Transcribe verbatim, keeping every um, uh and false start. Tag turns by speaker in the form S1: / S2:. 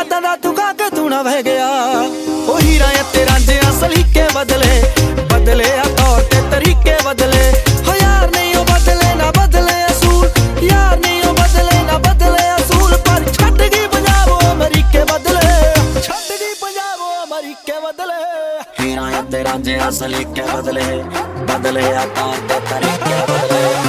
S1: यादां दा तू गा के तू ना बह गया। ओ हीरा ते रांझे सलीके बदले बदले आ तौर ते तरीके बदले हो यार नहीं ओ बदले ना बदले असूल यार नहीं ओ बदले ना बदले असूल पर छड्ड गई पंजाब ओ अमरीके बदले छड्ड गई पंजाब ओ अमरीके बदले। हीरा ते रांझे सलीके बदले बदले आ तौर ते तरीके बदले।